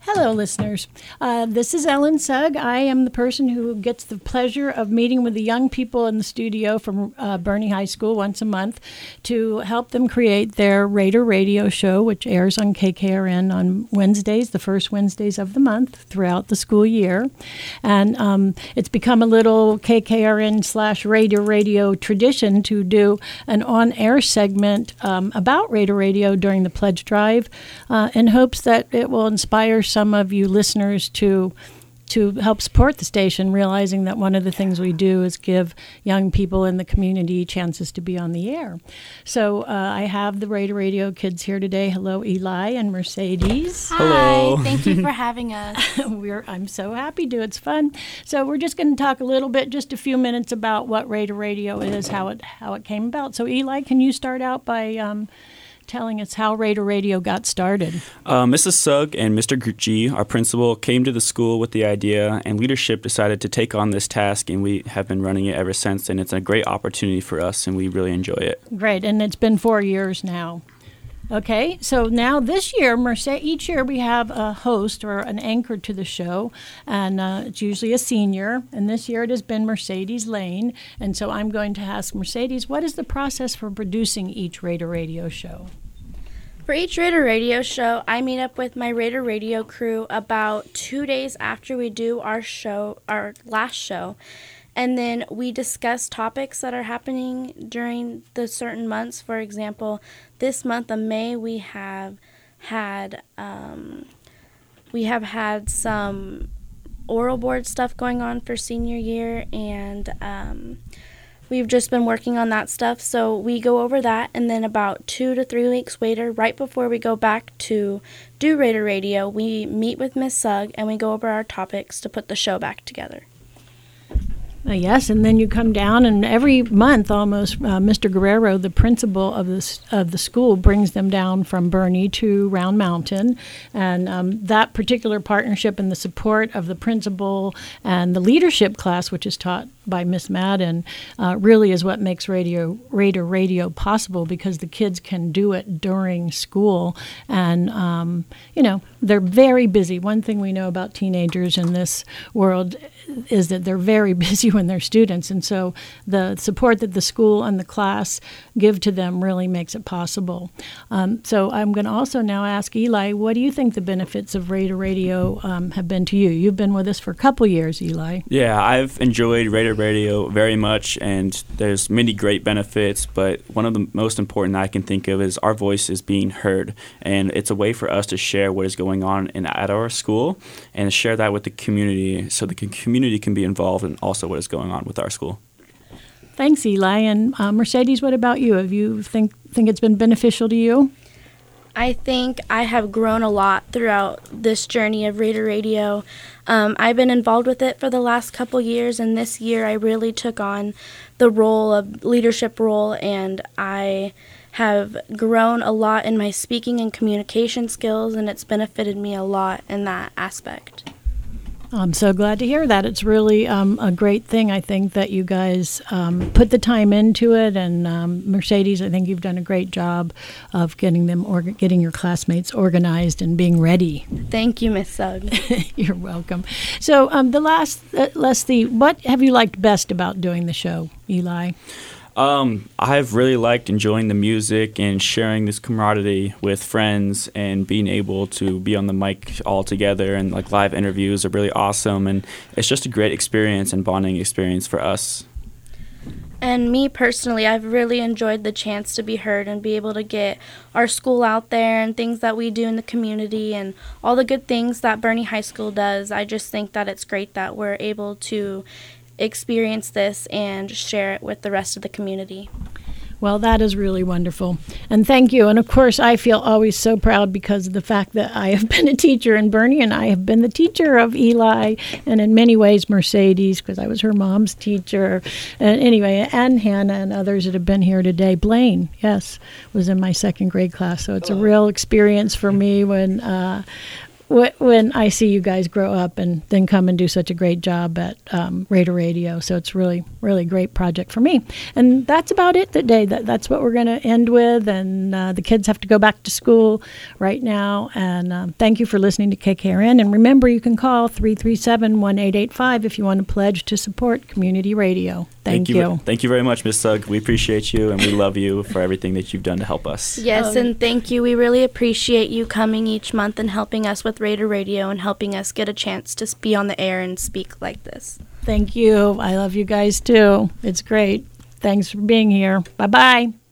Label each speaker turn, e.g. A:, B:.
A: Hello, listeners. This is Ellen Sugg. I am the person who gets the pleasure of meeting with the young people in the studio from Bernie High School once a month to help them create their Raider Radio show, which airs on KKRN on Wednesdays, the first Wednesdays of the month throughout the school year. And it's become a little KKRN/Raider Radio tradition to do an on-air segment about Raider Radio during the pledge drive in hopes that it will inspire some of you listeners to help support the station, realizing that one of the things we do is give young people in the community chances to be on the air. So I have the Raider Radio kids here today. Hello, Eli and Mercedes.
B: Hi. Thank you for having us.
A: I'm so happy to. It's fun. So we're just going to talk a little bit, just a few minutes about what Raider Radio is, how it came about. So Eli, can you start out by telling us how Raider Radio got started?
C: Mrs. Sugg and Mr. G, our principal, came to the school with the idea, and leadership decided to take on this task, and we have been running it ever since, and it's a great opportunity for us, and we really enjoy it.
A: Great, and it's been 4 years now. Okay, so now this year, each year we have a host or an anchor to the show, and it's usually a senior, and this year it has been Mercedes Lane, and so I'm going to ask Mercedes, what is the process for producing each Raider Radio show?
B: For each Raider Radio show, I meet up with my Raider Radio crew about 2 days after we do our last show. And then we discuss topics that are happening during the certain months. For example, this month of May, we have had some oral board stuff going on for senior year, and we've just been working on that stuff. So we go over that, and then about 2 to 3 weeks later, right before we go back to do Raider Radio, we meet with Miss Sugg, and we go over our topics to put the show back together.
A: Yes, and then you come down, and every month almost, Mr. Guerrero, the principal of the school, brings them down from Bernie to Round Mountain, and that particular partnership and the support of the principal and the leadership class, which is taught by Miss Madden, really is what makes Raider Radio possible, because the kids can do it during school, and they're very busy. One thing we know about teenagers in this world is that they're very busy when they're students, and so the support that the school and the class give to them really makes it possible. So I'm going to also now ask Eli, what do you think the benefits of Raider Radio have been to you? You've been with us for a couple years, Eli.
C: Yeah, I've enjoyed Raider Radio very much, and there's many great benefits, but one of the most important I can think of is our voice is being heard, and it's a way for us to share what is going on at our school and share that with the community, so the community can be involved in also what is going on with our school.
A: Thanks, Eli. And Mercedes, what about you? Have you think it's been beneficial to you?
B: I think I have grown a lot throughout this journey of Raider Radio. I've been involved with it for the last couple years, and this year I really took on the leadership role, and I have grown a lot in my speaking and communication skills, and it's benefited me a lot in that aspect.
A: I'm so glad to hear that. It's really a great thing, I think, that you guys put the time into it. And Mercedes, I think you've done a great job of getting your classmates organized and being ready.
B: Thank you, Miss Sugg.
A: You're welcome. So what have you liked best about doing the show, Eli?
C: I've really liked enjoying the music and sharing this camaraderie with friends, and being able to be on the mic all together, and like live interviews are really awesome, and it's just a great experience and bonding experience for us.
B: And me personally, I've really enjoyed the chance to be heard and be able to get our school out there and things that we do in the community and all the good things that Bernie High School does. I just think that it's great that we're able to experience this and share it with the rest of the community.
A: Well, that is really wonderful. And thank you. And of course, I feel always so proud because of the fact that I have been a teacher in Bernie, and I have been the teacher of Eli, and in many ways Mercedes, because I was her mom's teacher. And anyway, and Hannah and others that have been here today. Blaine, yes, was in my second grade class. So it's a real experience for me when when I see you guys grow up and then come and do such a great job at Raider Radio. So it's really, really great project for me. And that's about it today. That's what we're going to end with. And the kids have to go back to school right now. And thank you for listening to KKRN. And remember, you can call 337-1885 if you want to pledge to support community radio. Thank you.
C: Thank you very much, Ms. Sugg. We appreciate you, and we love you for everything that you've done to help us.
B: Yes, and thank you. We really appreciate you coming each month and helping us with Raider Radio and helping us get a chance to be on the air and speak like this.
A: Thank you. I love you guys, too. It's great. Thanks for being here. Bye-bye.